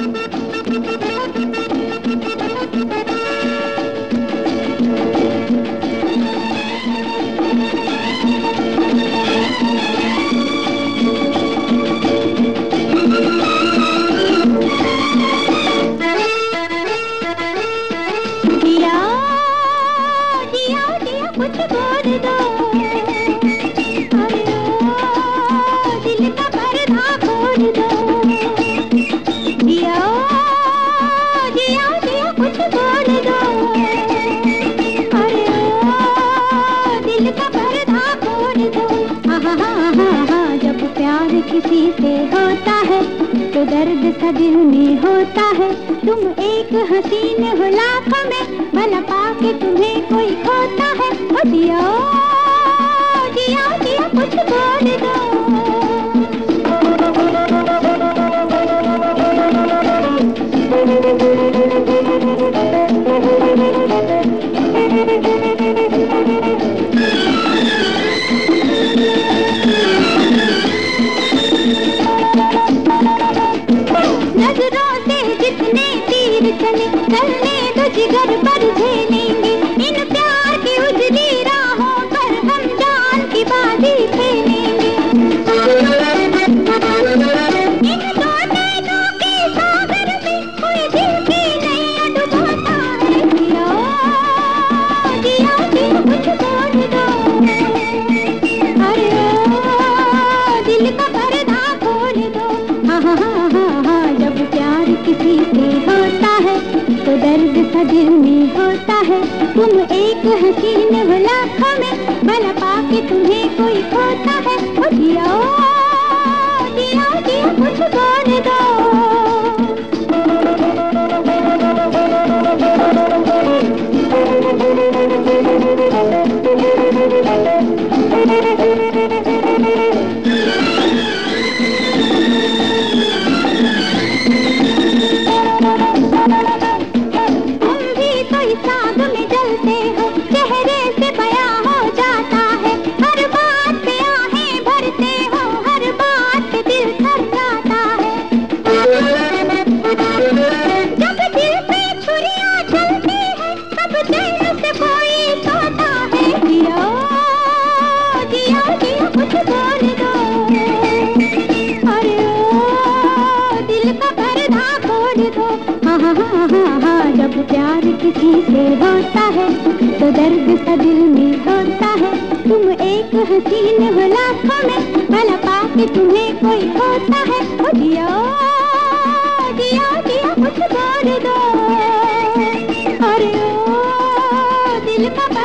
कुछ बोल दो, अरे ओ दिल का पर्दा खोल दो। जिया जिया जिया कुछ बोल दो, अरे ओ दिल का पर्दा खोल दो। हा हा हा हा, जब प्यार किसी से होता है तो दर्द सा दिल में होता है। तुम एक हसीन हो लाखों में, भला पाके तुम्हें कोई खोता है। ओ जिया जिया जिया कुछ बोल दो। नजरों से जितने तीर चले चलने दो, जिगर पर झेलेंगे। इन प्यार की उजली राहों पर हम जान की बाजी खेलेंगे। इन दो नैनों के सागर में कोई दिल की नैया डुबोता है। जिया जिया जिया कुछ बोल दो, अरे ओ दिल का पर्दा खोल दो। हा हा हा हा, जब प्यार किसी से होता है तो दर्द सा दिल में होता है। तुम एक हसीन हो लाखों में, भला पाके तुम्हें कोई खोता है। ओ जिया जिया जिया कुछ बोल दो। साग में जलते हो, चेहरे से बयां हो जाता है। हर बात पे आहें भरते हो, हर बात पे दिल थक जाता है। जब दिल पे छुरियां चलती है तब चैन से कोई सोता है। जिया जिया जिया कुछ बोल दो, अरे ओ दिल का पर्दा खोल दो। हा हा हा हा, जब प्यार किसी से होता है तो दर्द सा दिल में होता है। तुम एक हसीन हो लाखों में, भला पाके तुम्हें कोई खोता है। ओ जिया जिया जिया कुछ बोल दो, अरे ओ दिल का